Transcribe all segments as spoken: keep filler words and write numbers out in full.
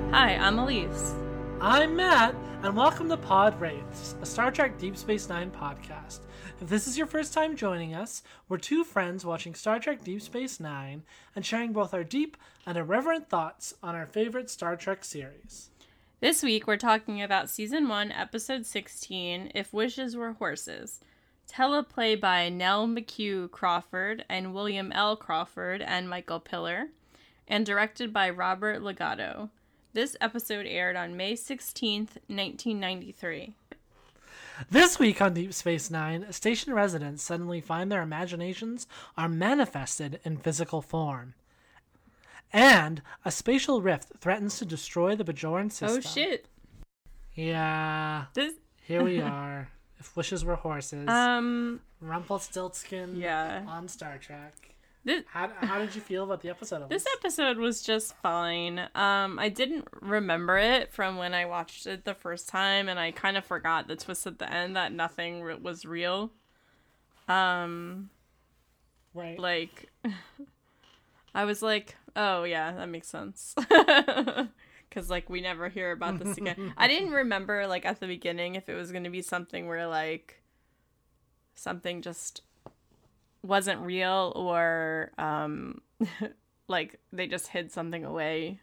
Hi, I'm Elise. I'm Matt, and welcome to Pod Wraiths, a Star Trek Deep Space Nine podcast. If this is your first time joining us, we're two friends watching Star Trek Deep Space Nine and sharing both our deep and irreverent thoughts on our favorite Star Trek series. This week we're talking about Season one, Episode sixteen, If Wishes Were Horses. Teleplay by Nell McHugh Crawford and William L. Crawford and Michael Piller, and directed by Robert Legato. This episode aired on May sixteenth, nineteen ninety-three. This week on Deep Space Nine, station residents suddenly find their imaginations are manifested in physical form. And a spatial rift threatens to destroy the Bajoran system. Oh shit. Yeah. This Here we are. If wishes were horses. Um Rumpelstiltskin yeah. on Star Trek. This How, how did you feel about the episode? This episode was just fine. Um, I didn't remember it from when I watched it the first time, and I kind of forgot the twist at the end that nothing re- was real. Um, right. Like, I was like, oh yeah, that makes sense. Because, like, we never hear about this again. I didn't remember, like, at the beginning if it was going to be something where, like, something just wasn't real or um like they just hid something away.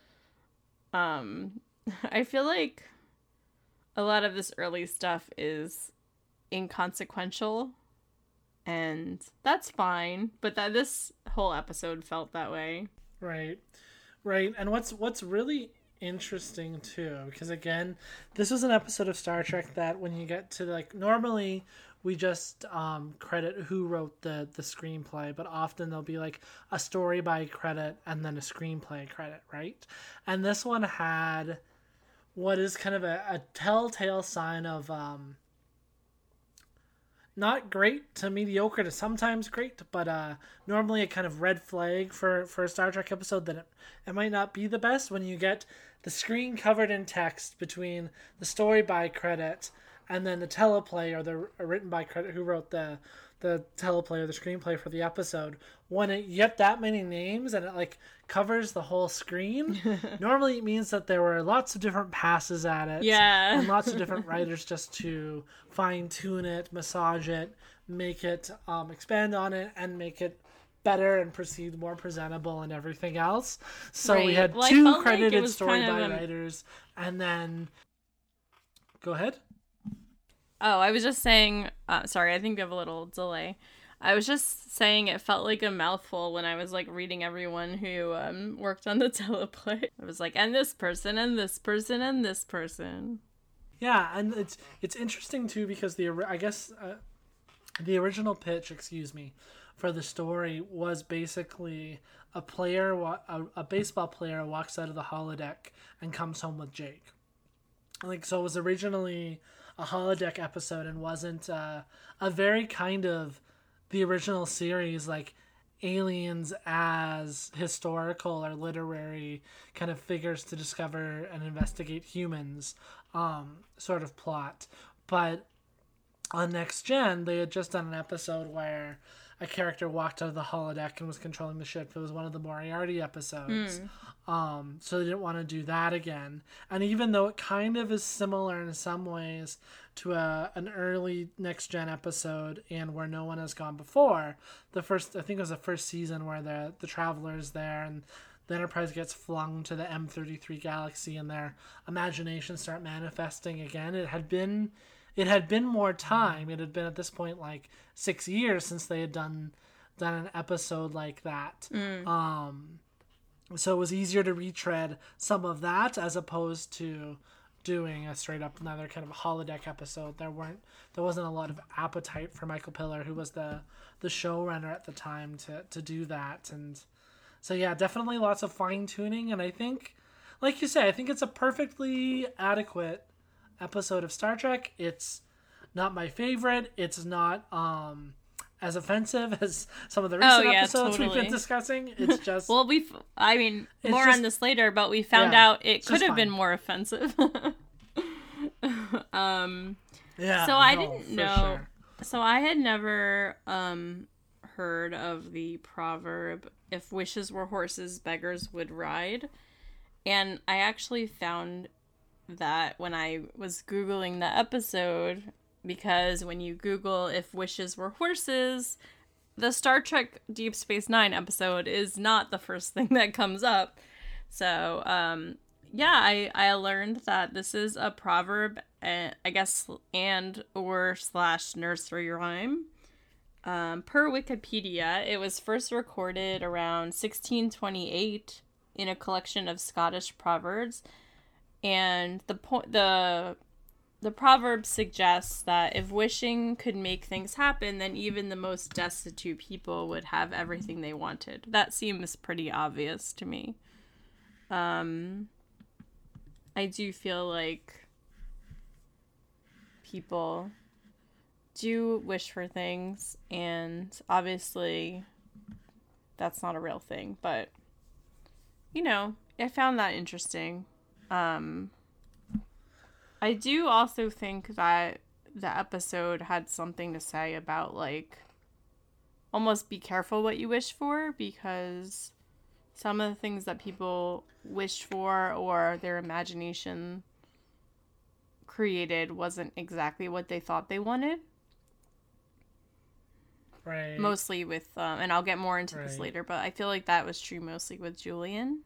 um I feel like a lot of this early stuff is inconsequential, and that's fine, but that this whole episode felt that way. Right right and what's what's really interesting too, because again, this was an episode of Star Trek that when you get to, like, normally we just um, credit who wrote the, the screenplay, but often there'll be like a story by credit and then a screenplay credit, right? And this one had what is kind of a, a telltale sign of um, not great to mediocre to sometimes great, but uh, normally a kind of red flag for, for a Star Trek episode that it, it might not be the best when you get the screen covered in text between the story by credit and then the teleplay or the written by credit who wrote the the teleplay or the screenplay for the episode. When it, you get that many names and it like covers the whole screen, normally it means that there were lots of different passes at it. Yeah. And lots of different writers just to fine tune it, massage it, make it, um, expand on it, and make it better and proceed more presentable and everything else. So right. we had well, two credited like story kind by of a... writers, and then go ahead. Oh, I was just saying, uh, sorry, I think we have a little delay. I was just saying it felt like a mouthful when I was, like, reading everyone who um, worked on the teleplay. I was like, and this person, and this person, and this person. Yeah, and it's it's interesting, too, because the, I guess, uh, the original pitch, excuse me, for the story was basically a player, a, a baseball player walks out of the holodeck and comes home with Jake. Like, so it was originally a holodeck episode and wasn't uh, a very kind of the original series, like aliens as historical or literary kind of figures to discover and investigate humans um, sort of plot. But on Next Gen, they had just done an episode where a character walked out of the holodeck and was controlling the ship. It was one of the Moriarty episodes. Mm. Um, so they didn't want to do that again. And even though it kind of is similar in some ways to a, an early Next Gen episode and Where No One Has Gone Before, the first, I think it was the first season where the, the Traveler's there and the Enterprise gets flung to the M thirty-three galaxy and their imaginations start manifesting again. It had been... It had been more time. It had been at this point like six years since they had done done an episode like that. Mm. Um, so it was easier to retread some of that as opposed to doing a straight up another kind of holodeck episode. There weren't there wasn't a lot of appetite for Michael Piller, who was the the showrunner at the time, to to do that. And so yeah, definitely lots of fine tuning. And I think, like you say, I think it's a perfectly adequate episode of Star Trek. It's not my favorite. It's not um as offensive as some of the recent oh, yeah, episodes totally. we've been discussing. It's just well, we I mean more just, on this later, but we found yeah, out it could have fine. been more offensive. um yeah. So I no, didn't for know. Sure. So I had never um heard of the proverb, if wishes were horses, beggars would ride. And I actually found that when I was Googling the episode, because when you Google if wishes were horses, the Star Trek Deep Space Nine episode is not the first thing that comes up. So, um, yeah, I, I learned that this is a proverb, uh, I guess, and or slash nursery rhyme. Um, per Wikipedia, it was first recorded around sixteen twenty-eight in a collection of Scottish proverbs, and the po- the the proverb suggests that if wishing could make things happen, then even the most destitute people would have everything they wanted. That seems pretty obvious to me. Um, I do feel like people do wish for things, and obviously that's not a real thing, but you know, I found that interesting. Um, I do also think that the episode had something to say about, like, almost be careful what you wish for, because some of the things that people wished for or their imagination created wasn't exactly what they thought they wanted. Right. Mostly with, um, and I'll get more into right. this later, but I feel like that was true mostly with Julian.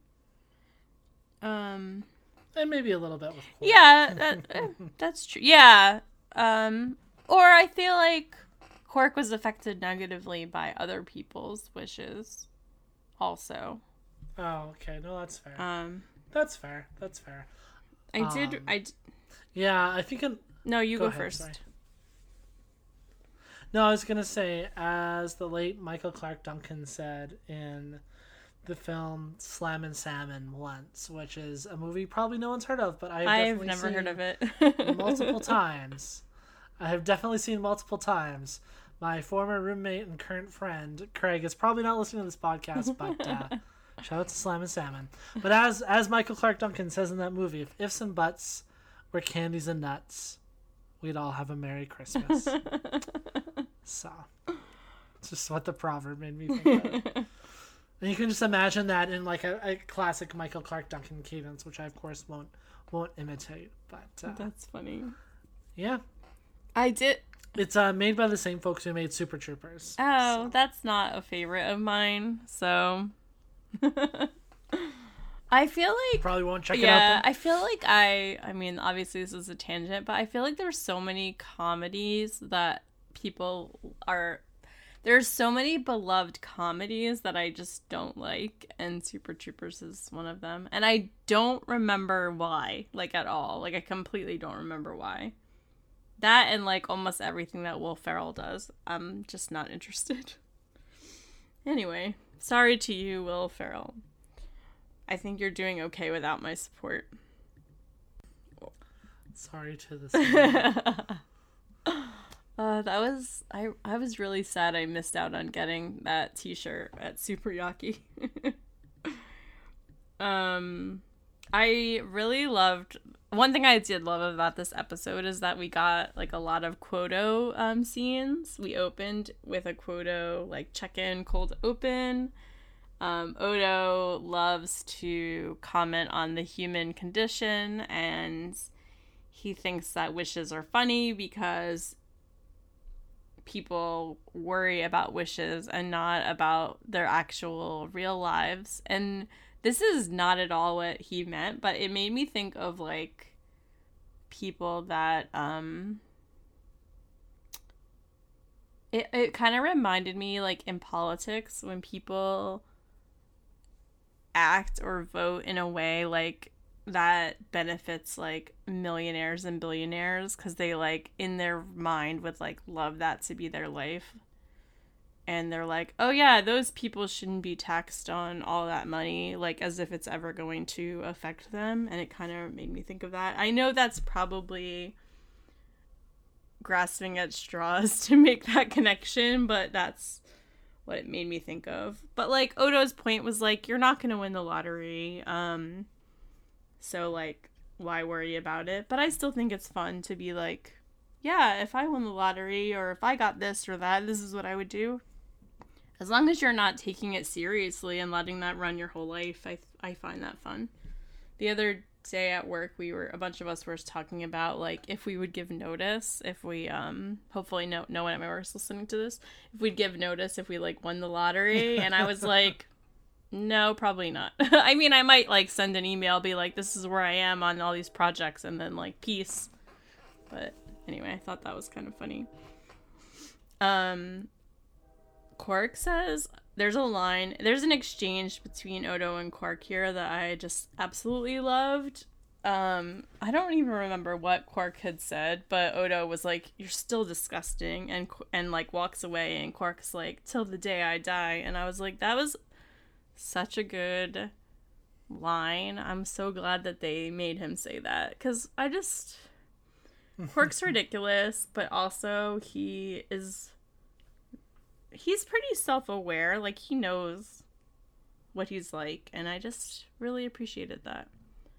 Um, and maybe a little bit with Quark. Yeah, that, eh, that's true. Yeah. Um, or I feel like Quark was affected negatively by other people's wishes also. Oh, okay. No, that's fair. Um, that's fair. That's fair. I um, did, I d- Yeah, I think... In, no, you go, go ahead, first. Sorry. No, I was going to say, as the late Michael Clark Duncan said in the film Slammin' Salmon once, which is a movie probably no one's heard of, but I've, I've definitely never seen heard of it. multiple times. I have definitely seen multiple times. My former roommate and current friend, Craig, is probably not listening to this podcast, but uh, shout out to Slammin' Salmon. But as as Michael Clark Duncan says in that movie, if ifs and buts were candies and nuts, we'd all have a Merry Christmas. So, it's just what the proverb made me think of. And you can just imagine that in like a, a classic Michael Clark Duncan cadence, which I of course won't won't imitate. But uh, That's funny. Yeah, I did. It's uh, made by the same folks who made Super Troopers. Oh, so. That's not a favorite of mine. So, I feel like you probably won't check yeah, it out. Yeah, I feel like I. I mean, obviously this is a tangent, but I feel like there's so many comedies that people are. There's so many beloved comedies that I just don't like, and Super Troopers is one of them. And I don't remember why, like, at all. Like, I completely don't remember why. That and, like, almost everything that Will Ferrell does. I'm just not interested. Anyway, sorry to you, Will Ferrell. I think you're doing okay without my support. Sorry to the Uh, that was I. I was really sad I missed out on getting that T-shirt at Super Yaki. um, I really loved. One thing I did love about this episode is that we got like a lot of Quoto um scenes. We opened with a Quoto like check-in cold open. Um, Odo loves to comment on the human condition, and he thinks that wishes are funny because people worry about wishes and not about their actual real lives. And this is not at all what he meant, but it made me think of like people that um it, it kind of reminded me like in politics when people act or vote in a way like that benefits like millionaires and billionaires because they like in their mind would like love that to be their life, and they're like, oh yeah, those people shouldn't be taxed on all that money, like as if it's ever going to affect them. And it kind of made me think of that. I know that's probably grasping at straws to make that connection, but that's what it made me think of. But like Odo's point was like, you're not going to win the lottery, um so, like, why worry about it? But I still think it's fun to be like, yeah, if I won the lottery or if I got this or that, this is what I would do. As long as you're not taking it seriously and letting that run your whole life, I I find that fun. the other day at work, we were, a bunch of us were talking about, like, if we would give notice, if we, um, hopefully no, no one at my work is listening to this, if we'd give notice if we, like, won the lottery, and I was like, no, probably not. I mean, I might, like, send an email, be like, this is where I am on all these projects, and then, like, peace. But anyway, I thought that was kind of funny. Um, Quark says, there's a line, there's an exchange between Odo and Quark here that I just absolutely loved. Um, I don't even remember what Quark had said, but Odo was like, you're still disgusting, and, and like, walks away, and Quark's like, till the day I die, and I was like, that was such a good line. I'm so glad that they made him say that, because I just... Quark's ridiculous, but also he is... He's pretty self-aware. Like, he knows what he's like, and I just really appreciated that.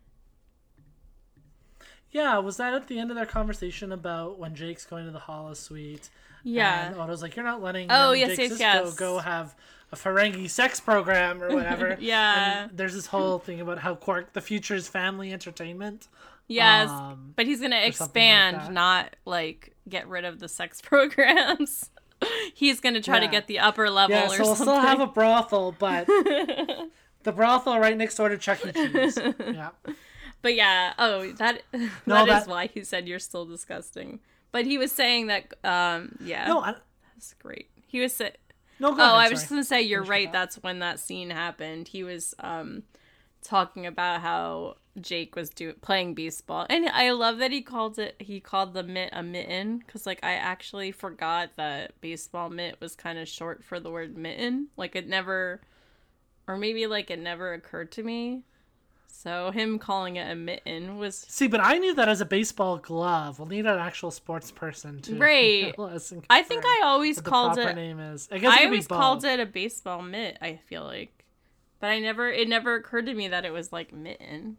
Yeah, was that at the end of their conversation about when Jake's going to the holosuite? Yeah. And Odo's like, you're not letting oh, um, yes, Jake yes, Sisko yes. go have a Ferengi sex program or whatever. Yeah. And there's this whole thing about how Quark, the future is family entertainment. Yes, um, but he's going to expand, like not, like, get rid of the sex programs. He's going to try yeah. to get the upper level yeah, or so something. we'll still have a brothel, but the brothel right next door to Chuck E. Cheese. Yeah. But yeah, oh, that No, that, that is why he said you're still disgusting. But he was saying that, um, yeah. No, I... That's great. He was saying... No, go oh, ahead, I sorry. was just going to say, you're Finish right, that. that's when that scene happened. He was, um... talking about how Jake was do- playing baseball, and I love that he called it he called the mitt a mitten, because like I actually forgot that baseball mitt was kind of short for the word mitten. Like it never, or maybe like it never occurred to me. So him calling it a mitten was See, but I knew that as a baseball glove. We'll need an actual sports person to right. I think I always what called the proper it. Name is. I guess it I could always be both. called it a baseball mitt. I feel like. But I never, it never occurred to me that it was like mitten.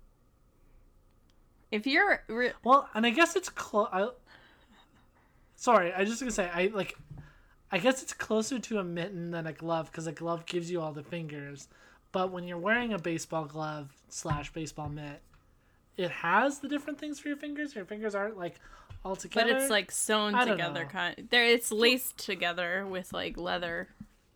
If you're... Re- well, and I guess it's close... Sorry, I just gonna say, I like... I guess it's closer to a mitten than a glove, because a glove gives you all the fingers. But when you're wearing a baseball glove slash baseball mitt, it has the different things for your fingers. Your fingers aren't, like, all together. But it's, like, sewn I don't together. know. kind. There, It's laced together with, like, leather.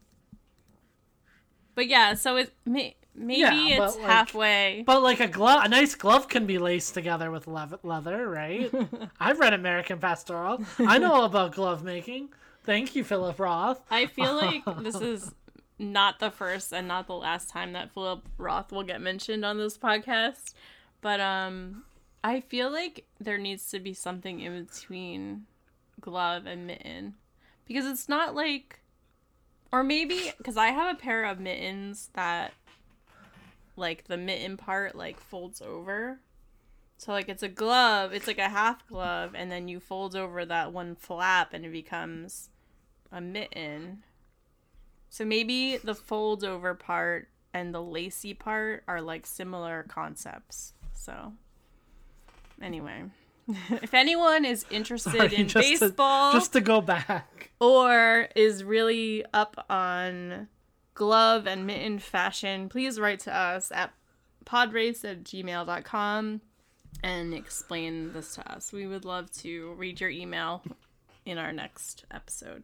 But yeah, so it may, maybe Yeah, it's but, like- halfway. But like a glove, a nice glove can be laced together with lev- leather, right? I've read American Pastoral. I know all about glove making. Thank you, Philip Roth. I feel like this is not the first and not the last time that Philip Roth will get mentioned on this podcast. But um, I feel like there needs to be something in between glove and mitten. Because it's not like... Or maybe, because I have a pair of mittens that, like, the mitten part, like, folds over. So, like, it's a glove, it's like a half glove, and then you fold over that one flap and it becomes a mitten. So maybe the fold over part and the lacy part are, like, similar concepts. So, anyway. If anyone is interested Sorry, in just baseball... To, just to go back. or is really up on glove and mitten fashion, please write to us at podrace at gmail dot com and explain this to us. We would love to read your email in our next episode.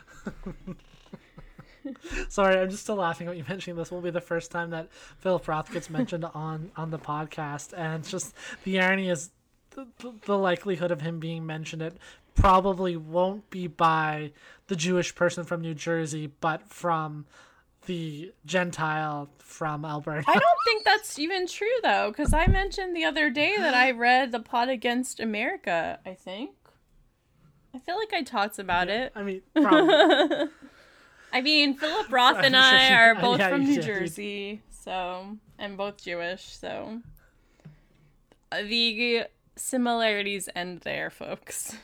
Sorry, I'm just still laughing at you mentioning this. Will be the first time that Philip Roth gets mentioned on, on the podcast, and it's just the irony is the, the, the likelihood of him being mentioned it probably won't be by the Jewish person from New Jersey, but from the Gentile from Alberta. I don't think that's even true, though, because I mentioned the other day that I read The Plot Against America, I think. I feel like I talked about Yeah, it. I mean, probably. I mean, Philip Roth and I'm sure I you- are uh, both yeah, from you New did. Jersey, so, and both Jewish, so uh, the similarities end there, folks.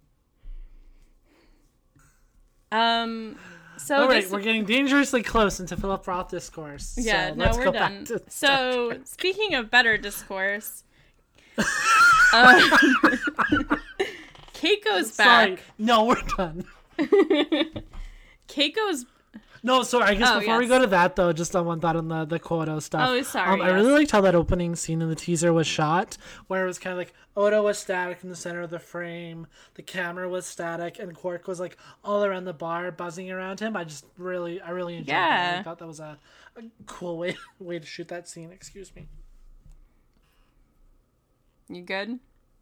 Um, so All right, this, we're getting dangerously close into Philip Roth discourse. yeah, so no, let's we're go done. Back to So, speaking of better discourse, um, Keiko's Sorry, back. no, we're done. Keiko's No, so I guess Oh, before we yes. go to that, though, just on one thought on the, the Kodo stuff. Oh, sorry, Um, I yes. really liked how that opening scene in the teaser was shot, where it was kind of like Odo was static in the center of the frame, the camera was static, and Quark was like all around the bar, buzzing around him. I just really, I really enjoyed that. Yeah. I thought that was a, a cool way way to shoot that scene. Excuse me. You good?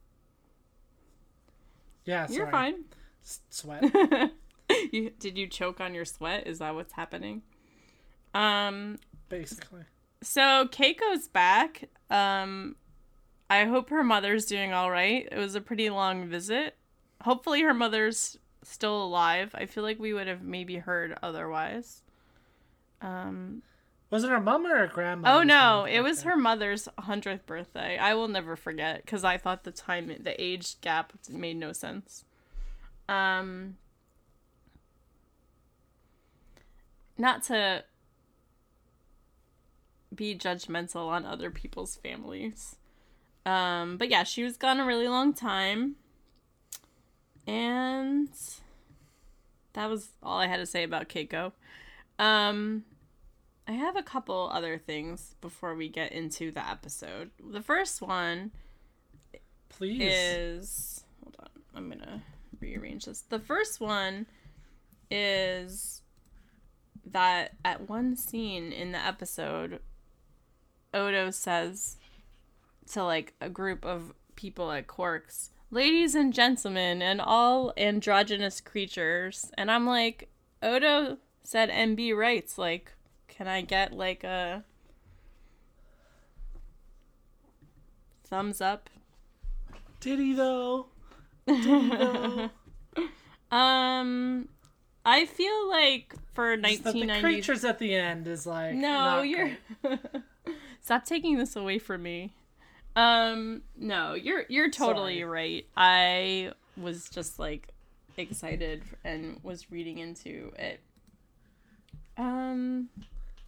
Yeah, You're sorry. fine. S- Sweat. You, did you choke on your sweat? Is that what's happening? Um, Basically. so Keiko's back. Um, I hope her mother's doing all right. It was a pretty long visit. Hopefully her mother's still alive. I feel like we would have maybe heard otherwise. Um, Was it her mom or her grandma? oh no, it was her mother's hundredth birthday. I will never forget because I thought the time, the age gap made no sense. Um, not to be judgmental on other people's families. Um, but yeah, she was gone a really long time. And that was all I had to say about Keiko. Um, I have a couple other things before we get into the episode. The first one Please. is... Hold on, I'm gonna rearrange this. The first one is that at one scene in the episode, Odo says to like a group of people at Quark's, "Ladies and gentlemen, and all androgynous creatures," and I'm like, Odo said M B rights. Like, can I get like a thumbs up? Did he though? Did he though? Um, I feel like for Just that nineteen the ninety, creatures at the end is like no, not you're great. stop taking this away from me. Um, no, you're you're totally Sorry. right. I was just like excited and was reading into it. Um,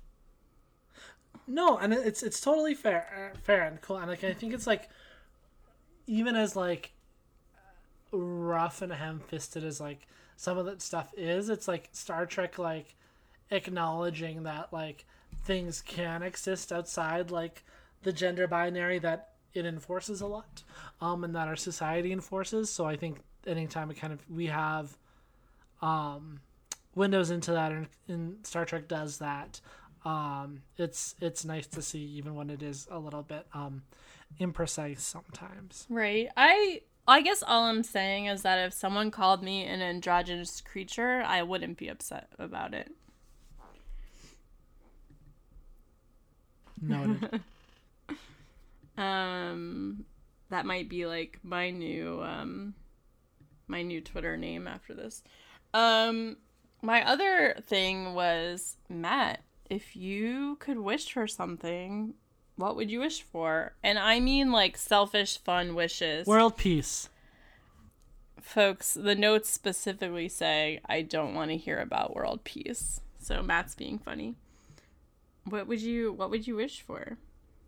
No, and it's it's totally fair, uh, fair and cool, and like I think it's like even as like rough and ham-fisted as like some of that stuff is, it's like Star Trek like acknowledging that like things can exist outside like the gender binary that it enforces a lot, um, and that our society enforces. So I think anytime we kind of we have um windows into that, and, and Star Trek does that. Um, it's it's nice to see, even when it is a little bit um, imprecise sometimes. right. I I guess all I'm saying is that if someone called me an androgynous creature, I wouldn't be upset about it. Noted. Um, that might be like my new um, my new Twitter name after this. Um, my other thing was, Matt, if you could wish for something, what would you wish for? And I mean like selfish, fun wishes. World peace. Folks, the notes specifically say I don't want to hear about world peace. So Matt's being funny. What would you what would you wish for?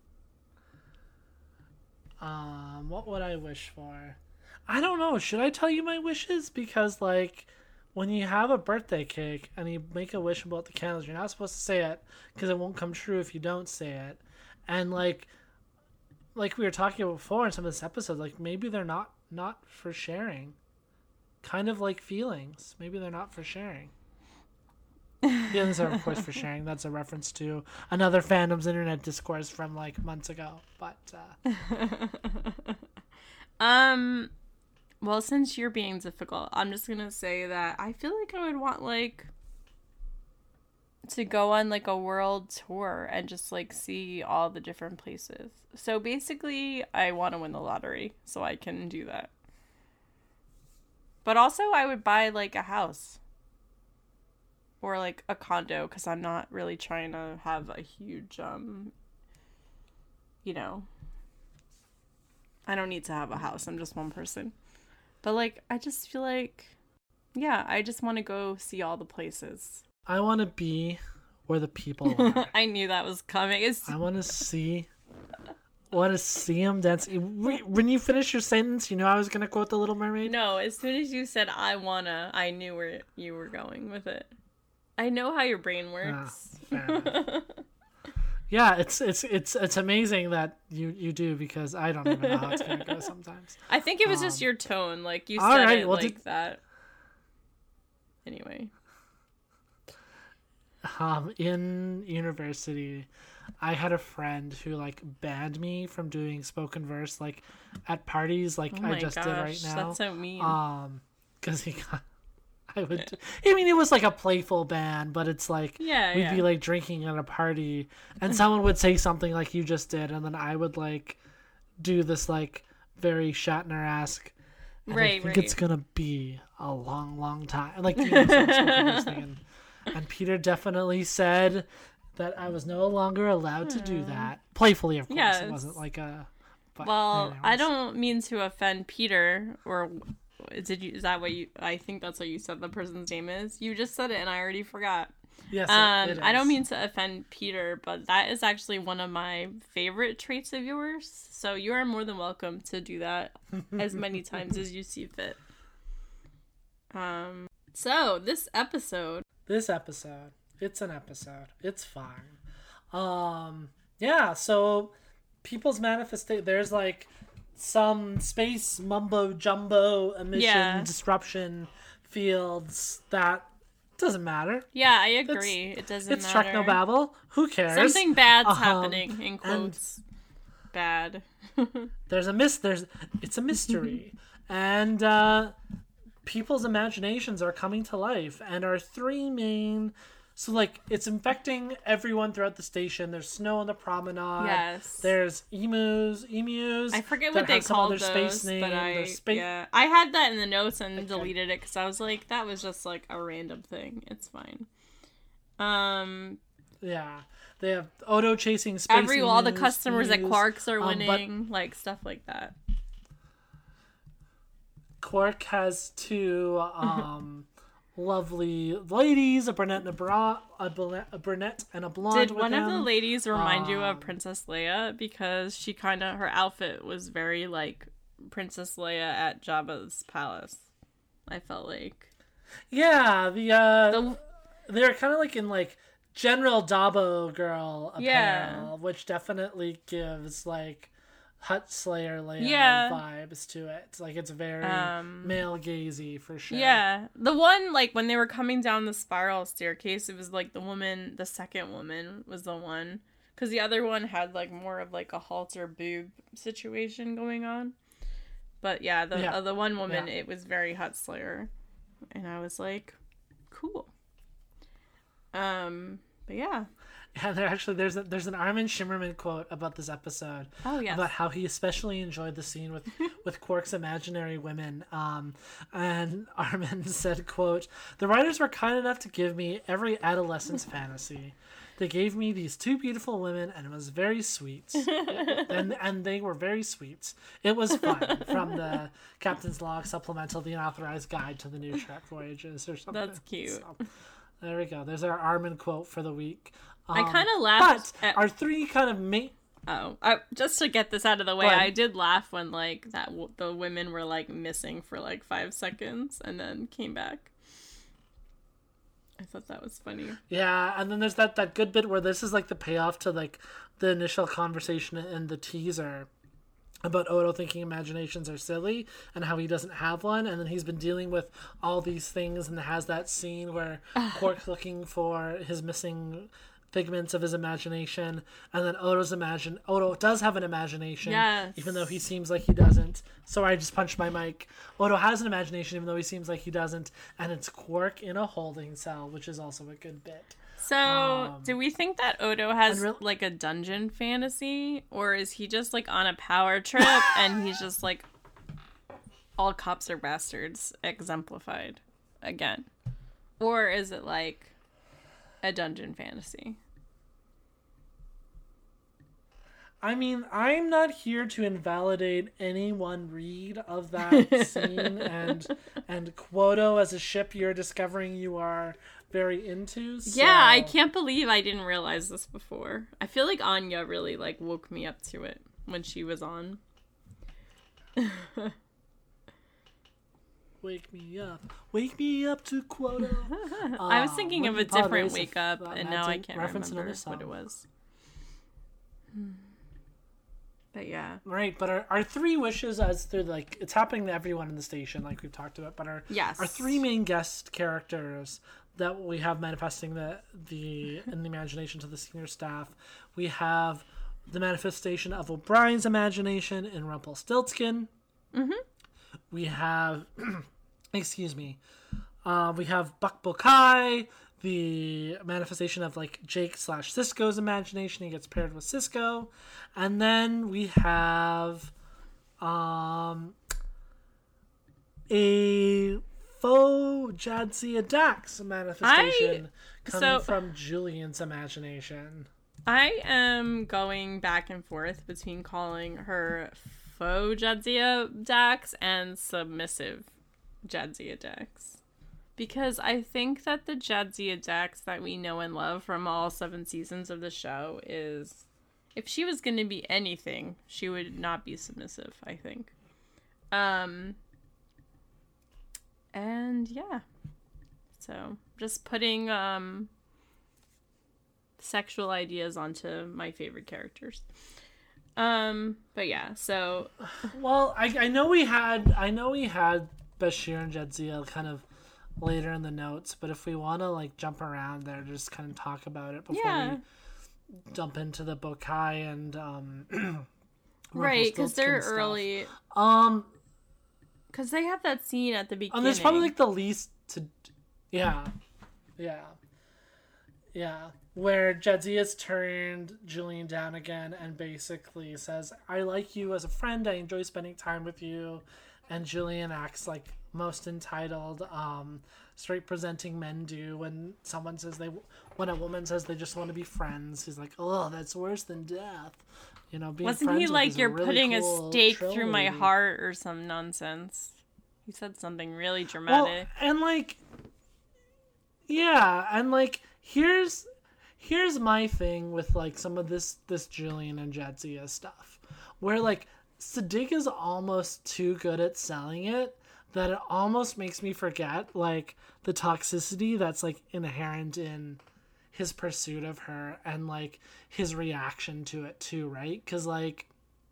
Um, what would I wish for? I don't know. Should I tell you my wishes? Because like, when you have a birthday cake and you make a wish about the candles, you're not supposed to say it because it won't come true if you don't say it. And like, like we were talking about before in some of this episode, like maybe they're not not for sharing. Kind of like feelings. Maybe they're not for sharing. Feelings are of course for sharing. That's a reference to another fandom's internet discourse from like months ago. But uh... um. Well, since you're being difficult, I'm just gonna say that I feel like I would want, like, to go on, like, a world tour and just, like, see all the different places. So, basically, I want to win the lottery so I can do that. But also, I would buy, like, a house. Or, like, a condo, because I'm not really trying to have a huge, um, you know, I don't need to have a house. I'm just one person. But, like, I just feel like, yeah, I just want to go see all the places. I want to be where the people are. I knew that was coming. It's... I want to see, want to see them dance. When you finish your sentence, you know I was going to quote The Little Mermaid? No, as soon as you said, I wanna, I knew where you were going with it. I know how your brain works. Uh, yeah, it's it's it's it's amazing that you you do, because I don't even know how it's gonna go sometimes. I think it was um, just your tone, like you all said right, it well, like did... that. Anyway, um, in university, I had a friend who like banned me from doing spoken verse like at parties, like oh my I just gosh, did right now. That's so mean. Um, because he got. I would. I mean, it was like a playful ban, but it's like yeah, we'd yeah. be like drinking at a party, and someone would say something like you just did, and then I would like do this like very Shatner-esque. And right, I think right. it's gonna be a long, long time. Like, you know, this thing, and, and Peter definitely said that I was no longer allowed to do that. Playfully, of course. Yes. It wasn't like a. But well, anyways. I don't mean to offend Peter, or did you? Is that what you? I think that's what you said. The person's name is. You just said it, and I already forgot. Yes, um, it, it is. I don't mean to offend Peter, but that is actually one of my favorite traits of yours. So you are more than welcome to do that as many times as you see fit. Um. So this episode. This episode. It's an episode. It's fine. Um. Yeah. So, people's manifestation. There's like some space mumbo jumbo emission Yeah. disruption fields that doesn't matter. Yeah, I agree. It's, it doesn't it's matter. It's Technobabble. Who cares? Something bad's Um, happening in quotes. Bad. There's a mis. There's. It's a mystery, and uh, people's imaginations are coming to life, and our three main. So, like, it's infecting everyone throughout the station. There's snow on the promenade. Yes. There's emus. Emus. I forget that what they have some called other those, space name. but I There's spa- yeah, I had that in the notes and Okay. deleted it because I was like, that was just like a random thing. It's fine. Um, Yeah. They have Odo chasing space every all the emus, customers at emus. Quarks are Um, but- winning, like stuff like that. Quark has two um, lovely ladies, a brunette and a, bra- a, brunette, a brunette and a blonde. Did with one of the them. ladies remind you of Um, Princess Leia? Because she kind of, her outfit was very like Princess Leia at Jabba's palace. I felt like. Yeah, the uh, The, they're kind of like in like General Dabo girl apparel, Yeah. which definitely gives like Hut Slayer Leia Yeah. vibes to it. Like it's very Um, male gazy for sure. yeah. The one, like, when they were coming down the spiral staircase, it was like the woman, the second woman was the one. Because the other one had, like, more of, like, a halter boob situation going on. But, yeah, the Yeah. uh, the one woman, Yeah. it was very Hut Slayer. And I was like, cool. Um, but, yeah. Yeah, there actually there's a, there's an Armin Shimmerman quote about this episode. Oh, yes. About how he especially enjoyed the scene with with Quark's imaginary women. Um, and Armin said, "quote The writers were kind enough to give me every adolescent's fantasy. They gave me these two beautiful women, and it was very sweet. and and they were very sweet. It was fun." From the Captain's Log supplemental, the unauthorized guide to the new Trek voyages, or something. That's cute. So, there we go. There's our Armin quote for the week. I Um, kind of laughed But at... our three kind of main. Oh, I, just to get this out of the way, Go ahead. I did laugh when like that w- the women were like missing for like five seconds and then came back. I thought that was funny. Yeah, and then there's that, that good bit where this is like the payoff to like the initial conversation in the teaser about Odo thinking imaginations are silly and how he doesn't have one, and then he's been dealing with all these things and has that scene where Quark's looking for his missing figments of his imagination, and then Odo's imagine Odo does have an imagination, Yes. even though he seems like he doesn't. Sorry, I just punched my mic. Odo has an imagination even though he seems like he doesn't, and it's Quark in a holding cell, which is also a good bit. So, Um, do we think that Odo has and real- like a dungeon fantasy, or is he just like on a power trip and he's just like all cops are bastards exemplified again, or is it like a dungeon fantasy? I mean, I'm not here to invalidate any one read of that scene and and Quoto as a ship you're discovering you are very into. So. Yeah, I can't believe I didn't realize this before. I feel like Anya really like woke me up to it when she was on. Wake me up, wake me up to quota. Uh, I was thinking of a different wake up, uh, and now I can't remember what it was. But yeah, right. But our, our three wishes, as they're like, it's happening to everyone in the station, like we've talked about. But our yes. our three main guest characters that we have manifesting the the in the imagination to the senior staff, we have the manifestation of O'Brien's imagination in Rumpelstiltskin. Mm-hmm. We have, excuse me, uh, we have Buck Bokai, the manifestation of like Jake slash Cisco's imagination. He gets paired with Cisco, and then we have um, a faux Jadzia Dax manifestation I, coming so, from Julian's imagination. I am going back and forth between calling her faux Jadzia Dax and submissive Jadzia Dax. Because I think that the Jadzia Dax that we know and love from all seven seasons of the show is... If she was going to be anything, she would not be submissive, I think. Um... And yeah. So, just putting um sexual ideas onto my favorite characters. Um, but yeah, so well, I I know we had I know we had Bashir and Jadzia kind of later in the notes, but if we want to like jump around there, just kind of talk about it before yeah. we jump into the Bokai and um right, because they're stuff. early. Um, because they have that scene at the beginning. and there's probably like the least to, yeah, yeah, yeah, where Jadzia's turned Julian down again and basically says, "I like you as a friend. I enjoy spending time with you," and Julian acts like most entitled, um, straight presenting men do when someone says they, when a woman says they just want to be friends. He's like, "Oh, that's worse than death." You know, being Wasn't friends he like, with "You're really putting cool a stake trill through my lady." heart" or some nonsense? He said something really Well, dramatic. and like, yeah, and like, here's here's my thing with like some of this this Julian and Jadzia stuff, where like Siddig is almost too good at selling it that it almost makes me forget like the toxicity that's like inherent in his pursuit of her and like his reaction to it too, right? Because like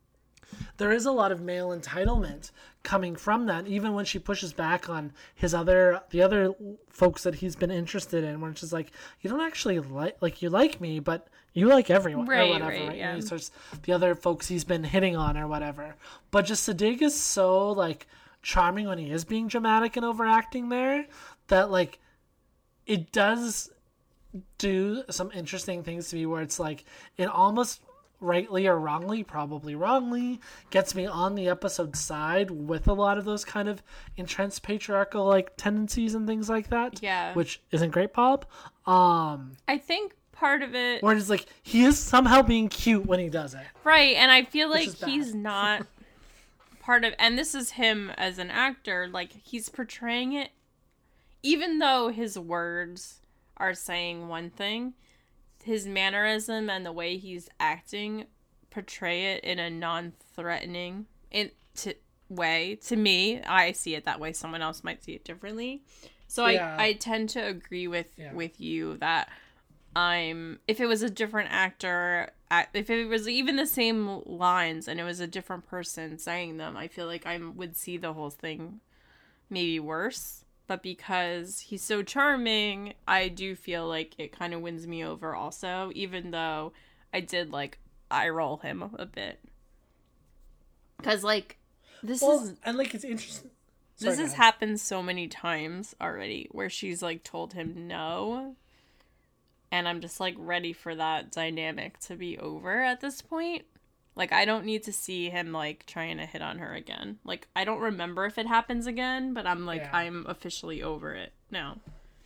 there is a lot of male entitlement coming from that, even when she pushes back on his other the other folks that he's been interested in, where it's just like, you don't actually like like you like me, but you like everyone, right, or whatever, right, right? Yeah. And he starts the other folks he's been hitting on or whatever. But just Siddig is so like charming when he is being dramatic and overacting there that like it does do some interesting things to me where it's like it almost rightly or wrongly, probably wrongly, gets me on the episode side with a lot of those kind of entrenched patriarchal like tendencies and things like that. Yeah. Which isn't great, Bob. Um I think part of it, where it's like he is somehow being cute when he does it. right, and I feel like is bad. he's not part of, and this is him as an actor, like he's portraying it, even though his words are saying one thing, his mannerism and the way he's acting portray it in a non-threatening in to, way. To me, I see it that way. Someone else might see it differently. So Yeah. I, I tend to agree with, Yeah. with you that I'm, if it was a different actor, if it was even the same lines and it was a different person saying them, I feel like I would see the whole thing maybe worse. But because he's so charming, I do feel like it kind of wins me over also, even though I did, like, eye roll him a bit. Because, like, this Well, is... and like it's interesting. Sorry, This go has ahead. happened so many times already, where she's, like, told him no. And I'm just, like, ready for that dynamic to be over at this point. Like, I don't need to see him, like, trying to hit on her again. Like, I don't remember if it happens again, but I'm, like, Yeah. I'm officially over it now.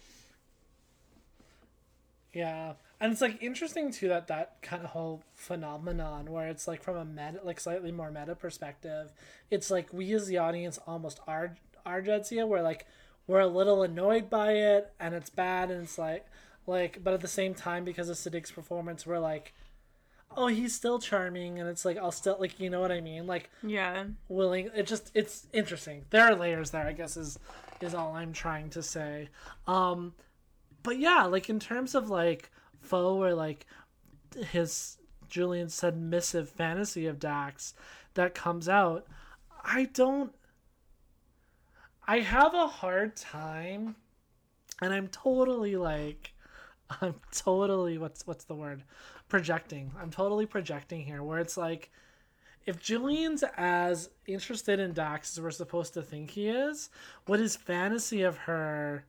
Yeah, and it's like interesting too that that kind of whole phenomenon where it's like from a meta, like slightly more meta perspective, it's like we as the audience almost are are Jadzia, where like we're a little annoyed by it and it's bad and it's like like, but at the same time because of Siddig's performance, we're like, oh, he's still charming, and it's like I'll still like, you know what I mean, like Yeah. willing. It just it's interesting. There are layers there, I guess is is all I'm trying to say. Um, but yeah, like in terms of like Foe or like his Julian's submissive fantasy of Dax that comes out, I don't. I have a hard time, and I'm totally like, I'm totally what's what's the word, projecting. I'm totally projecting here, where it's like, if Julian's as interested in Dax as we're supposed to think he is, would his fantasy of her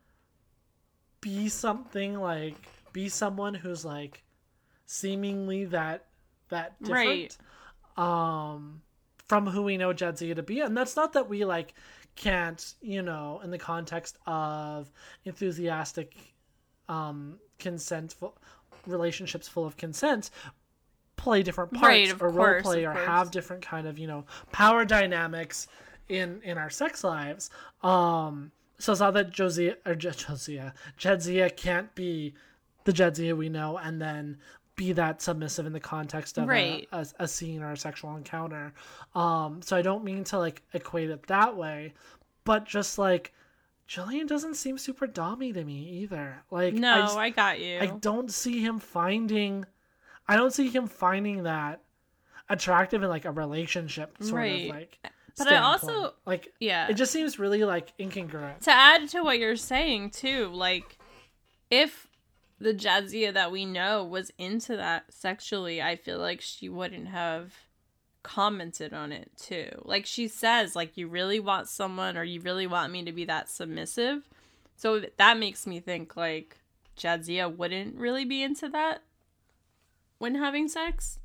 be something like be someone who's like seemingly that that different, right? Um, from who we know Jadzia to be, and that's not that we like can't, you know, in the context of enthusiastic, um, consentful relationships full of consent, play different parts, right, or course, role play, or have different kind of, you know, power dynamics in in our sex lives. Um, so it's not that Josiah or Je- Josiah Jadzia can't be the Jadzia we know, and then be that submissive in the context of right. a, a, a scene or a sexual encounter. Um, so I don't mean to like equate it that way, but just like Julian doesn't seem super dommy to me either. Like, no, I, just, I got you. I don't see him finding, I don't see him finding that attractive in like a relationship sort right. of like. But I also like, yeah, it just seems really like incongruent. To add to what you're saying too, like if the Jadzia that we know was into that sexually, I feel like she wouldn't have commented on it too. Like she says, like, you really want someone, or you really want me to be that submissive. So that makes me think like Jadzia wouldn't really be into that when having sex.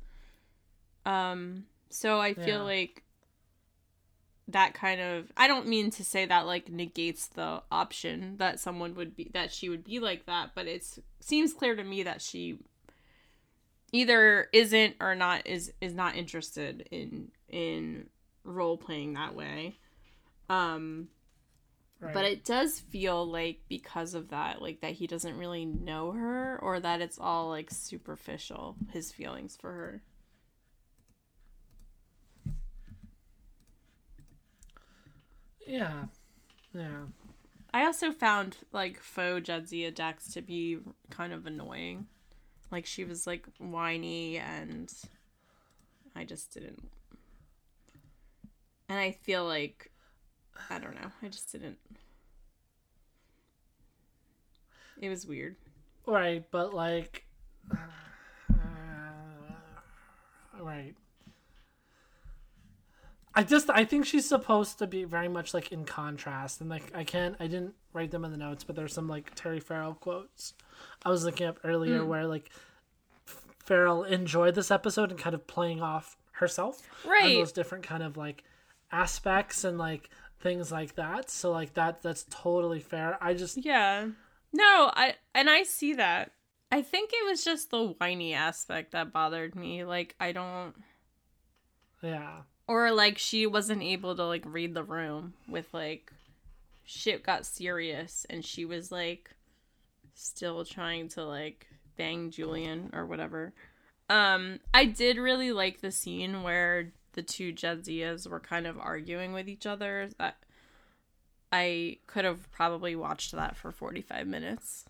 Um, so I feel yeah. like that kind of, I don't mean to say that like negates the option that someone would be, that she would be like that, but it seems clear to me that she either isn't or not is is not interested in in role playing that way. Um right. But it does feel like because of that, like that he doesn't really know her, or that it's all like superficial, his feelings for her. Yeah. Yeah. I also found like faux Jadzia Dax to be kind of annoying. Like she was like whiny, and I just didn't. And I feel like, I don't know, I just didn't. It was weird. Right, but like, uh, right. I just, I think she's supposed to be very much like in contrast, and like I can't, I didn't write them in the notes, but there's some like Terry Farrell quotes I was looking up earlier mm. where like Farrell enjoyed this episode and kind of playing off herself, right? And those different kind of like aspects and like things like that. So like that, that's totally fair. I just yeah, no, I and I see that. I think it was just the whiny aspect that bothered me. Like I don't, yeah. Or, like, she wasn't able to, like, read the room with, like, shit got serious, and she was, like, still trying to, like, bang Julian or whatever. Um, I did really like the scene where the two Jadzias were kind of arguing with each other. That I could have probably watched that for forty-five minutes.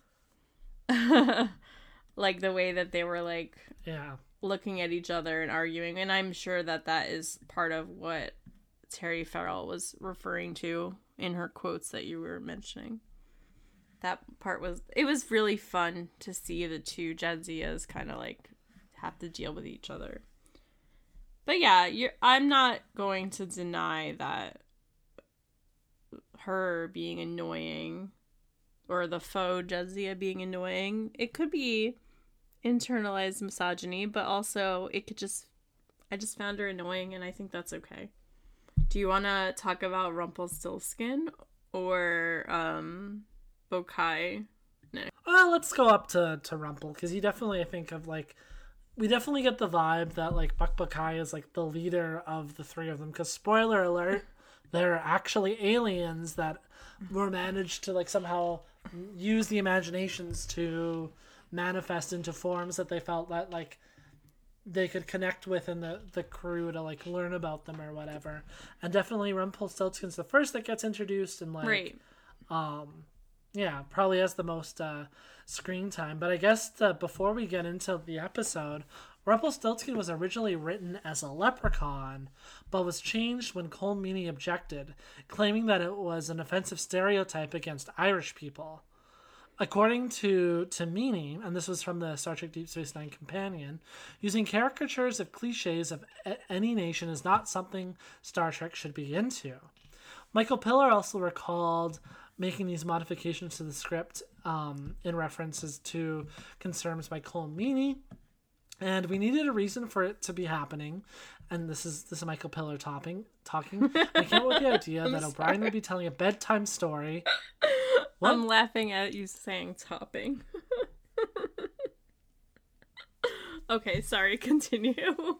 Like, the way that they were, like... Yeah. looking at each other and arguing, and I'm sure that that is part of what Terry Farrell was referring to in her quotes that you were mentioning. That part was, it was really fun to see the two Jadzias kind of like have to deal with each other. But yeah, you're, I'm not going to deny that her being annoying, or the faux Jadzia being annoying, it could be internalized misogyny, but also it could just, I just found her annoying, and I think that's okay. Do you want to talk about Rumpelstiltskin or um Bokai? No. Well, let's go up to to Rumpel, because you definitely, I think of like, we definitely get the vibe that like Buck Bokai is like the leader of the three of them, because spoiler alert, they're actually aliens that were managed to like somehow use the imaginations to manifest into forms that they felt that like they could connect with in the, the crew to like learn about them or whatever. And definitely Rumpelstiltskin's the first that gets introduced and like Right. um yeah, probably has the most uh screen time. But I guess the, before we get into the episode, Rumpelstiltskin was originally written as a leprechaun, but was changed when Colm Meaney objected, claiming that it was an offensive stereotype against Irish people. According to, to Meaney, and this was from the Star Trek Deep Space Nine Companion, using caricatures of cliches of a- any nation is not something Star Trek should be into. Michael Piller also recalled making these modifications to the script um, in references to concerns by Colm Meaney, and we needed a reason for it to be happening. And this is this is Michael Piller talking. talking. I came up with the idea that sorry. O'Brien would be telling a bedtime story. What? I'm laughing at you saying topping. Okay, sorry, continue.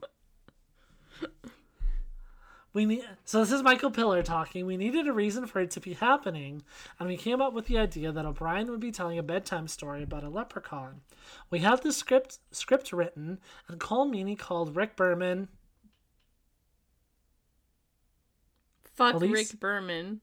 We need so this is Michael Piller talking. We needed a reason for it to be happening, and we came up with the idea that O'Brien would be telling a bedtime story about a leprechaun. We had the script script written, and Colm Meaney called Rick Berman. Fuck Elise? Rick Berman.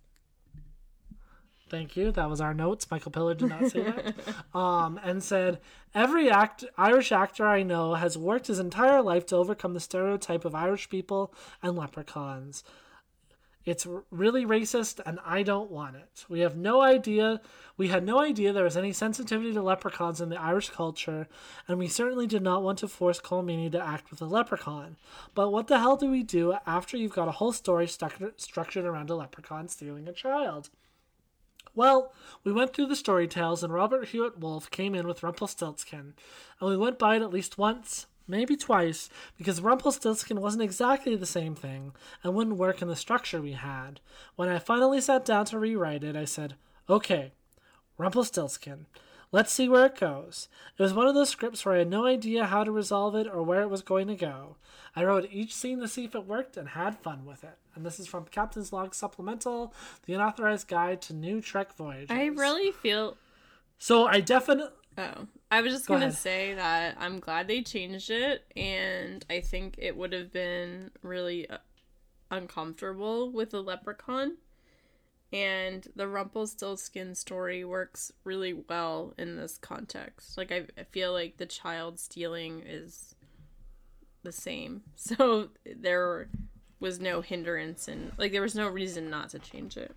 Thank you. That was our notes. Michael Piller did not say that. Um, and said, every act Irish actor I know has worked his entire life to overcome the stereotype of Irish people and leprechauns. It's r- really racist, and I don't want it. We have no idea. We had no idea there was any sensitivity to leprechauns in the Irish culture, and we certainly did not want to force Colm Meaney to act with a leprechaun. But what the hell do we do after you've got a whole story stuck, structured around a leprechaun stealing a child? Well, we went through the story tales, and Robert Hewitt Wolfe came in with Rumpelstiltskin, and we went by it at least once, maybe twice, because Rumpelstiltskin wasn't exactly the same thing, and wouldn't work in the structure we had. When I finally sat down to rewrite it, I said, okay, Rumpelstiltskin, let's see where it goes. It was one of those scripts where I had no idea how to resolve it or where it was going to go. I wrote each scene to see if it worked and had fun with it. And this is from Captain's Log Supplemental, the unauthorized guide to new Trek voyages. I really feel... So I definitely... Oh, I was just Go gonna ahead. say that I'm glad they changed it, and I think it would have been really uh, uncomfortable with a leprechaun. And the Rumpelstiltskin story works really well in this context. Like, I, I feel like the child stealing is the same. So there was no hindrance, and, like, there was no reason not to change it.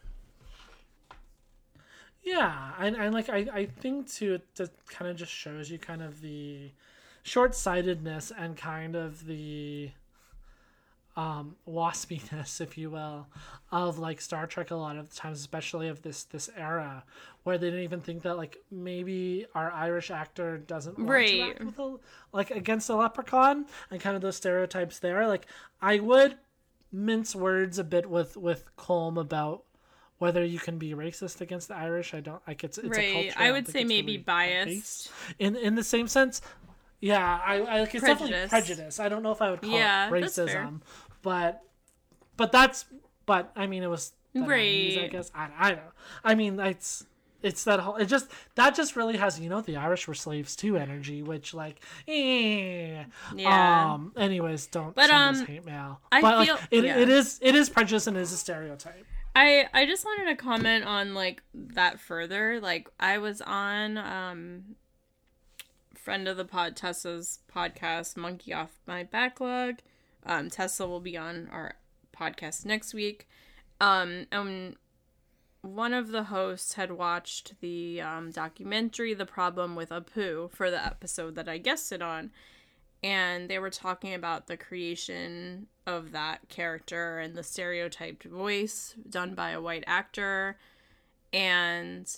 Yeah, and, and like, I, I think, too, it, it kind of just shows you kind of the short-sightedness and kind of the... um waspiness, if you will, of like Star Trek a lot of the times, especially of this this era, where they didn't even think that like maybe our Irish actor doesn't want Right. to act with a, like against a leprechaun, and kind of those stereotypes there. Like, I would mince words a bit with with Colm about whether you can be racist against the Irish. I don't like it's it's Right. a culture. I don't would think say it's maybe really biased. based in in the same sense. Yeah, I, I like it's definitely Prejudice. prejudice. I don't know if I would call Yeah, it that's fair. racism, but but that's but I mean it was the nineties, I Right. guess. I I don't know. I mean it's it's that whole it just that just really has, you know, the Irish were slaves too energy, which like eh. Yeah. Um anyways, don't But, send us um, hate mail. I but feel- like it, yeah. it is it is prejudice and it is a stereotype. I I just wanted to comment on like that further. Like, I was on um friend of the pod Tessa's podcast, Monkey Off My Backlog. Um Tessa will be on our podcast next week. Um and one of the hosts had watched the um documentary The Problem with Apu for the episode that I guested on. And they were talking about the creation of that character and the stereotyped voice done by a white actor. And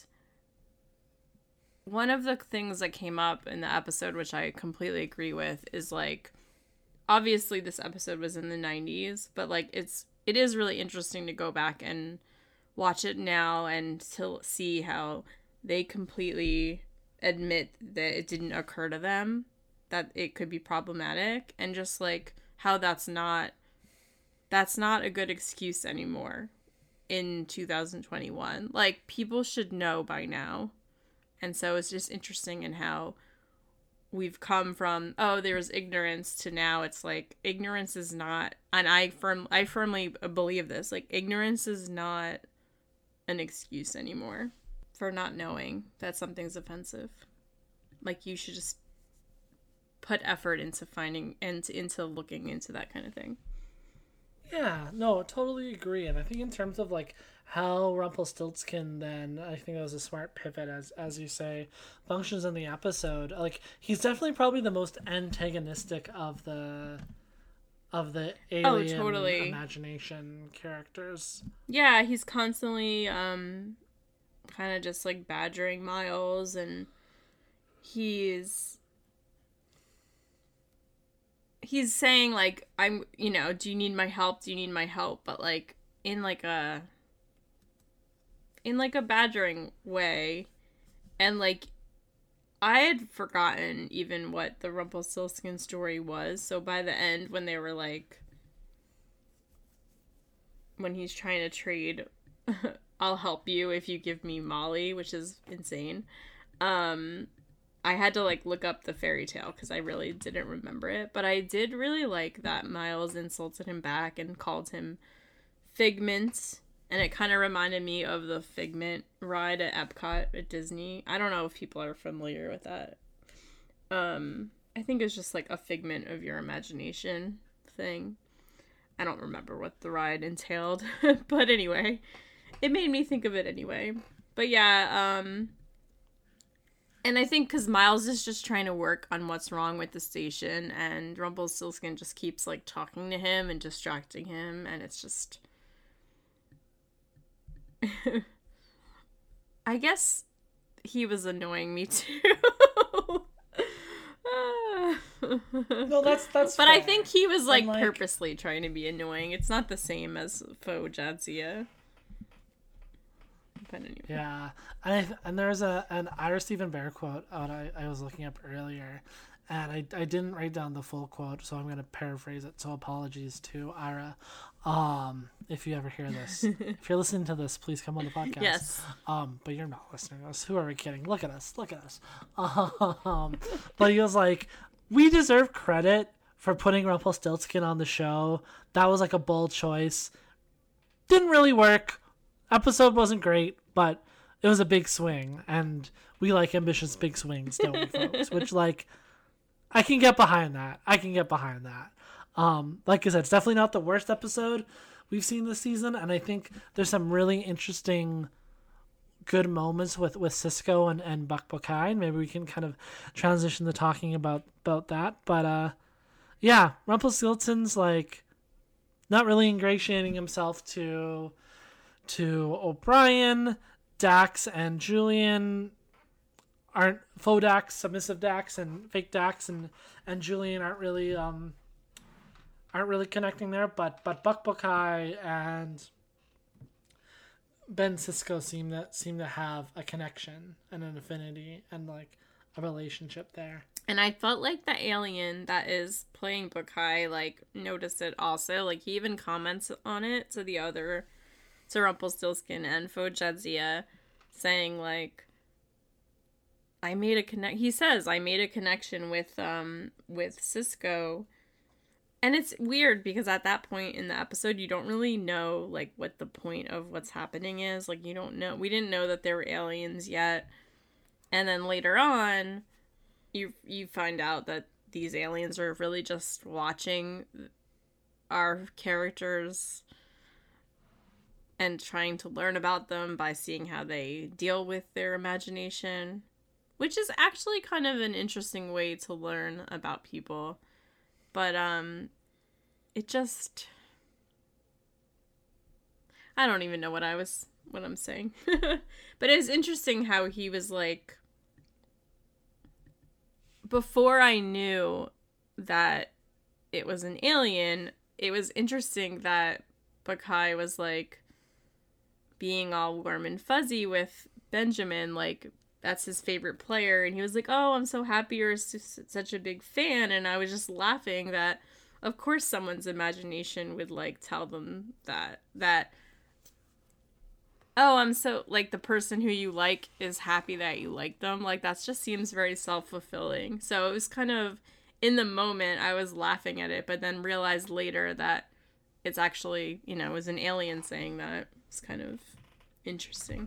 one of the things that came up in the episode, which I completely agree with, is like, obviously this episode was in the nineties, but like it's it is really interesting to go back and watch it now and to see how they completely admit that it didn't occur to them that it could be problematic, and just like how that's not that's not a good excuse anymore in two thousand twenty-one. Like, people should know by now. And so it's just interesting in how we've come from, oh, there was ignorance, to now it's like ignorance is not, and I firm I firmly believe this, like ignorance is not an excuse anymore for not knowing that something's offensive. Like you should just put effort into finding and into looking into that kind of thing. Yeah, no, totally agree. And I think in terms of like how Rumpelstiltskin then, I think that was a smart pivot, as as you say, functions in the episode. Like he's definitely probably the most antagonistic of the of the alien oh, totally. imagination characters. Yeah, he's constantly um kind of just like badgering Miles, and he's he's saying like, I'm, you know, do you need my help? Do you need my help? But like in like a in like a badgering way. And like I had forgotten even what the Rumpelstiltskin story was. So by the end, when they were like, when he's trying to trade, I'll help you if you give me Molly, which is insane. Um, I had to like look up the fairy tale because I really didn't remember it. But I did really like that Miles insulted him back and called him Figment. And it kind of reminded me of the Figment ride at Epcot at Disney. I don't know if people are familiar with that. Um, I think it's just like a figment of your imagination thing. I don't remember what the ride entailed. But anyway, it made me think of it anyway. But yeah, um... and I think because Miles is just trying to work on what's wrong with the station, and Rumpelstiltskin just keeps, like, talking to him and distracting him, and it's just... I guess he was annoying me, too. No, that's, that's But fair. I think he was, like, like, purposely trying to be annoying. It's not the same as Faux Jadzia. But anyway. Yeah, and I, and there's a an Ira Stephen Bear quote out I, I was looking up earlier, and I, I didn't write down the full quote, so I'm going to paraphrase it, so apologies to Ira. Um, if you ever hear this, if you're listening to this, please come on the podcast. Yes. Um, but you're not listening to us. Who are we kidding? Look at us. Look at us. Um, but he was like, we deserve credit for putting Rumpelstiltskin on the show. That was like a bold choice. Didn't really work. Episode wasn't great, but it was a big swing, and we like ambitious big swings, don't we, folks? Which, like, I can get behind that. I can get behind that. Um, like I said, it's definitely not the worst episode we've seen this season, and I think there's some really interesting, good moments with, with Sisko and, and Bukbokai, and maybe we can kind of transition to talking about, about that. But, uh, yeah, Rumpelstiltskin's, like, not really ingratiating himself to... to O'Brien. Dax and Julian aren't faux Dax, submissive Dax, and fake Dax and, and Julian aren't really um aren't really connecting there, but but Bukbokai and Ben Sisko seem to seem to have a connection and an affinity and like a relationship there. And I felt like the alien that is playing Bukai like noticed it also. Like he even comments on it to the other to Rumpelstiltskin and Faux Jadzia, saying like, I made a connect. He says I made a connection with um with Sisko, and it's weird because at that point in the episode you don't really know like what the point of what's happening is. Like you don't know. We didn't know that there were aliens yet, and then later on, you you find out that these aliens are really just watching our characters and trying to learn about them by seeing how they deal with their imagination, which is actually kind of an interesting way to learn about people. But um it just, I don't even know what I was what I'm saying. But it's interesting how he was like, before I knew that it was an alien, it was interesting that Bukai was like being all warm and fuzzy with Benjamin, like that's his favorite player, and he was like, oh, I'm so happy you're s- such a big fan, and I was just laughing that of course someone's imagination would like tell them that that oh, I'm so, like, the person who you like is happy that you like them. Like, that just seems very self-fulfilling. So it was kind of, in the moment, I was laughing at it, but then realized later that it's actually, you know, it was an alien saying that. It's kind of interesting.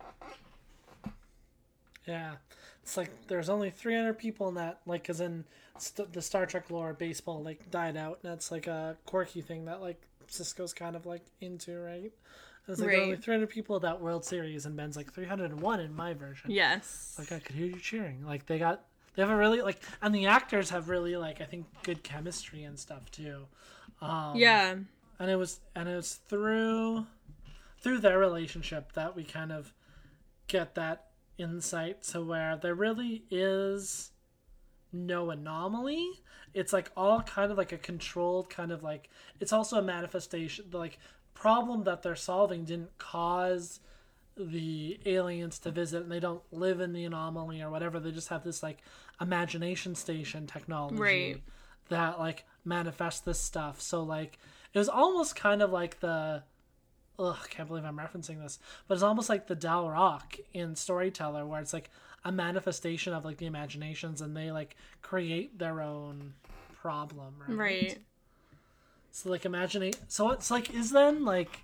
Yeah. It's like, there's only three hundred people in that, like, because in st- the Star Trek lore, baseball, like, died out, and that's, like, a quirky thing that, like, Cisco's kind of, like, into, right? It's like, right. there are only three hundred people at that World Series, and Ben's like, three hundred one in my version. Yes. Like, I could hear you cheering. Like, they got, they have a really, like, and the actors have really, like, I think, good chemistry and stuff, too. Um, yeah. And it was, and it was through, through their relationship that we kind of get that insight to where there really is no anomaly. It's like all kind of like a controlled kind of like, it's also a manifestation, the like problem that they're solving didn't cause the aliens to visit, and they don't live in the anomaly or whatever. They just have this like imagination station technology right. that like manifests this stuff. So like it was almost kind of like the ugh, I can't believe I'm referencing this, but it's almost like the Dal Rock in Storyteller, where it's like a manifestation of like the imaginations, and they like create their own problem, right? Right. So like imaginate. So it's like, is then like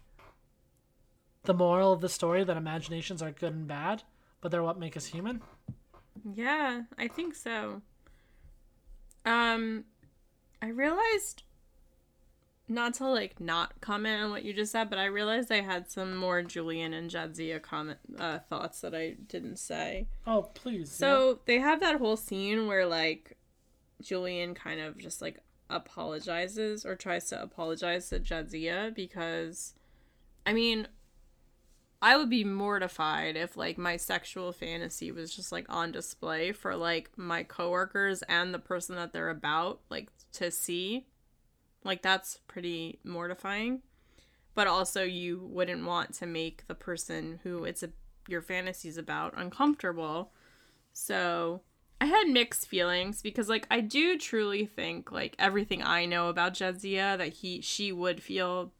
the moral of the story that imaginations are good and bad, but they're what make us human? Yeah, I think so. Um, I realized, not to like not comment on what you just said, but I realized I had some more Julian and Jadzia comment uh, thoughts that I didn't say. Oh, please. So yeah. they have that whole scene where like Julian kind of just like apologizes or tries to apologize to Jadzia because, I mean, I would be mortified if like my sexual fantasy was just like on display for like my coworkers and the person that they're about like to see. Like, that's pretty mortifying. But also, you wouldn't want to make the person who it's a, your fantasy's about uncomfortable. So, I had mixed feelings because, like, I do truly think, like, everything I know about Jadzia, that he, she would feel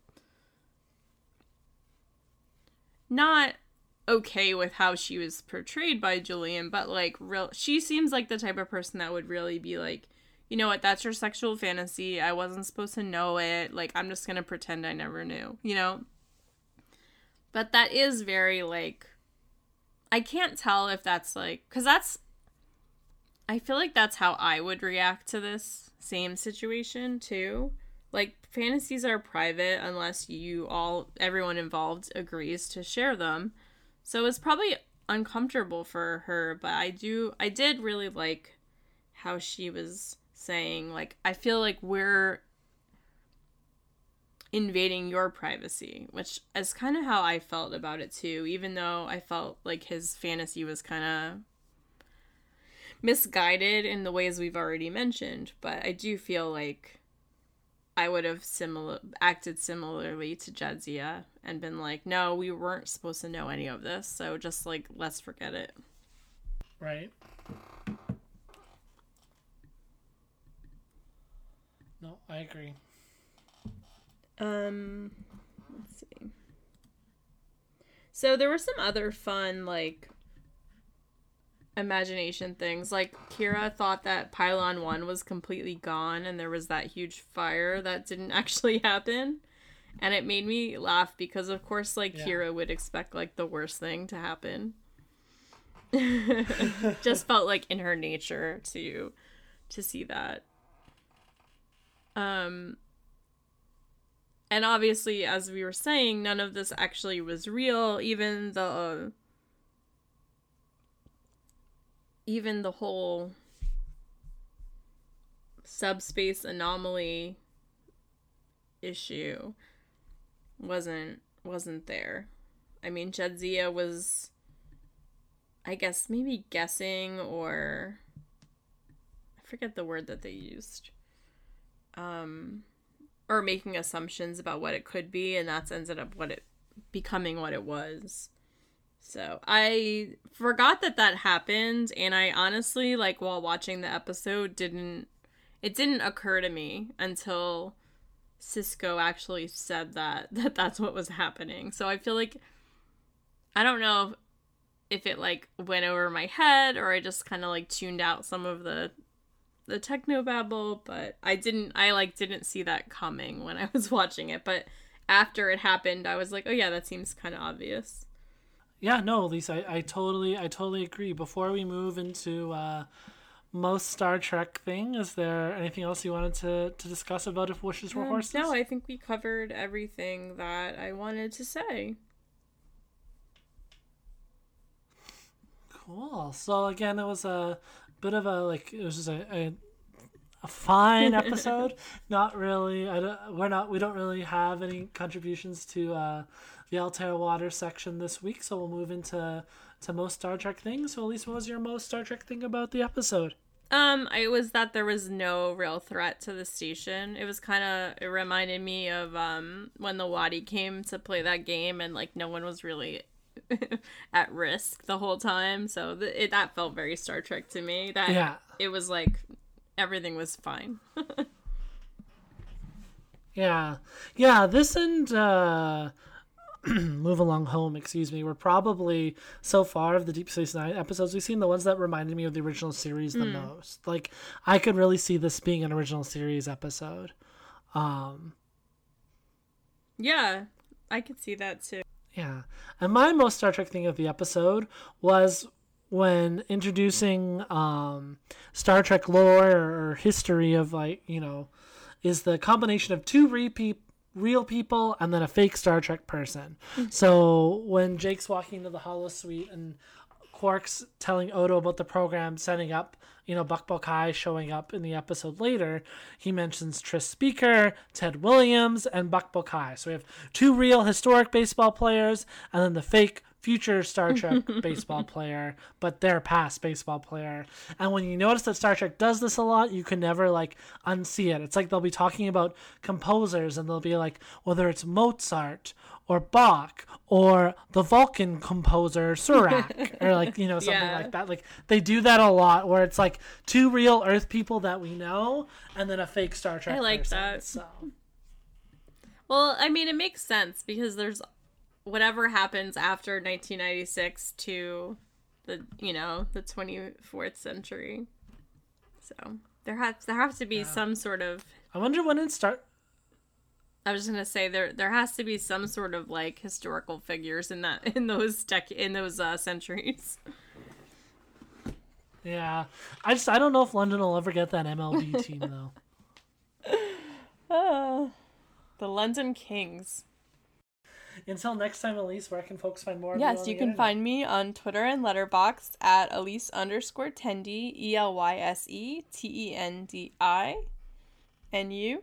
not okay with how she was portrayed by Julian, but, like, real, she seems like the type of person that would really be, like, you know what, that's your sexual fantasy. I wasn't supposed to know it. Like, I'm just gonna pretend I never knew, you know? But that is very, like, I can't tell if that's, like, because that's, I feel like that's how I would react to this same situation, too. Like, fantasies are private unless you all, everyone involved agrees to share them. So it's probably uncomfortable for her, but I do, I did really like how she was saying, like, I feel like we're invading your privacy, which is kind of how I felt about it too, even though I felt like his fantasy was kind of misguided in the ways we've already mentioned. But I do feel like I would have similar acted similarly to Jadzia and been like, no, we weren't supposed to know any of this, so just like, let's forget it. Right. No, I agree. Um, let's see. So there were some other fun, like, imagination things. Like, Kira thought that Pylon one was completely gone and there was that huge fire that didn't actually happen. And it made me laugh because, of course, like, yeah. Kira would expect, like, the worst thing to happen. Just felt like in her nature to to see that. Um, and obviously, as we were saying, none of this actually was real. Even the, uh, even the whole subspace anomaly issue wasn't wasn't there. I mean, Jadzia was, I guess, maybe guessing, or I forget the word that they used. Um, or making assumptions about what it could be, and that's ended up what it becoming what it was. So I forgot that that happened, and I honestly, like, while watching the episode, didn't it didn't occur to me until Cisco actually said that that that's what was happening. So I feel like I don't know if it like went over my head or I just kind of like tuned out some of the the techno babble, but I didn't I like didn't see that coming when I was watching it, but after it happened I was like, oh yeah, that seems kind of obvious. Yeah, no, Lisa, I, I totally I totally agree. Before we move into uh most Star Trek thing, is there anything else you wanted to, to discuss about If Wishes Were um, Horses? No, I think we covered everything that I wanted to say. Cool. So again, it was a bit of a like it was just a a, a fine episode. Not really. I don't, we're not. We don't really have any contributions to uh, the Altair Water section this week. So we'll move into to most Star Trek things. So, Elise, what was your most Star Trek thing about the episode? Um, it was that there was no real threat to the station. It was kind of, it reminded me of um when the Wadi came to play that game and like no one was really at risk the whole time. So th- it, that felt very Star Trek to me. That yeah. It was like everything was fine. yeah. Yeah, this and uh Move Along Home, excuse me, were probably, so far of the Deep Space Nine episodes we've seen, the ones that reminded me of the original series the mm. most. Like, I could really see this being an original series episode. Um, yeah, I could see that too. Yeah. And my most Star Trek thing of the episode was when introducing um, Star Trek lore or history of, like, you know, is the combination of two repeat real people and then a fake Star Trek person. Mm-hmm. So when Jake's walking into the holosuite and Quark's telling Odo about the program setting up, you know, Buck Bokai showing up in the episode later, he mentions Tris Speaker, Ted Williams, and Buck Bokai. So we have two real historic baseball players and then the fake future Star Trek baseball player, but their past baseball player. And when you notice that Star Trek does this a lot, you can never like unsee it. It's like they'll be talking about composers and they'll be like, whether it's Mozart or Bach or the Vulcan composer Surak or like, you know, something yeah. like that. Like they do that a lot where it's like two real Earth people that we know and then a fake Star Trek I like person, that. So. Well, I mean, it makes sense because there's whatever happens after nineteen ninety-six to the, you know, the twenty-fourth century. So there has there has to be yeah. some sort of. I wonder when it start. I was just gonna say there there has to be some sort of like historical figures in that in those dec- in those uh, centuries. Yeah, I just I don't know if London will ever get that M L B team though. Uh, the London Kings. Until next time, Elise, where can folks find more of yes, you? Yes, you can internet? Find me on Twitter and Letterboxd at Elise underscore Tendi, E L Y S E T E N D I. And you?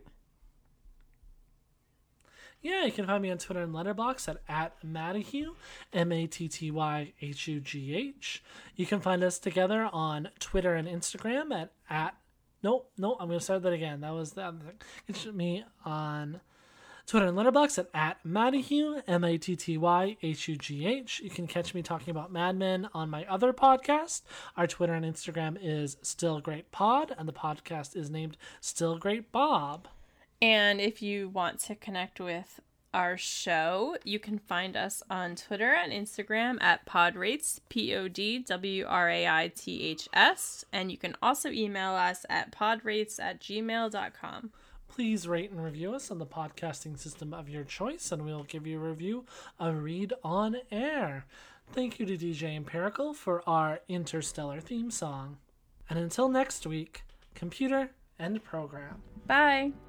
Yeah, you can find me on Twitter and Letterboxd at, at Mattyhugh, M A T T Y H U G H. You can find us together on Twitter and Instagram at, at nope, nope, I'm going to start that again. That was that. It's me on Twitter and Letterboxd at, at Mattyhugh, M A T T Y H U G H. You can catch me talking about Mad Men on my other podcast. Our Twitter and Instagram is Still Great Pod, and the podcast is named Still Great Bob. And if you want to connect with our show, you can find us on Twitter and Instagram at Podrates, P O D W R A I T H S. And you can also email us at podrates at gmail dot com. Please rate and review us on the podcasting system of your choice, and we'll give you a review, a read on air. Thank you to D J Empirical for our Interstellar theme song. And until next week, computer and program. Bye.